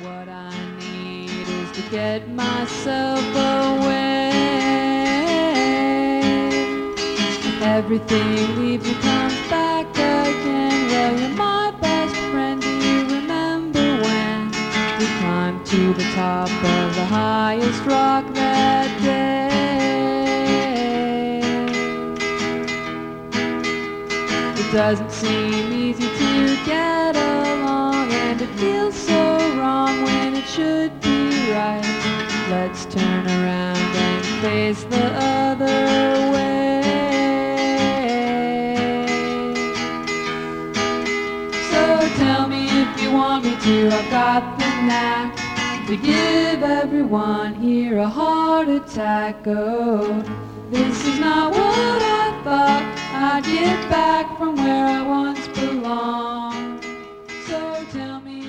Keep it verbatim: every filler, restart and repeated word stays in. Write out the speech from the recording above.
What I need is to get myself away. Everything leaves you, comes back again. Well, you're my best friend. Do you remember when we climbed to the top of the highest rock that day? It doesn't seem easy to get along, and it feels so wrong when it should be right. Let's turn around and face the other way. So tell me if you want me to, I've got the knack to give everyone here a heart attack. Oh, this is not what I thought I'd get back from where I once belonged. So tell me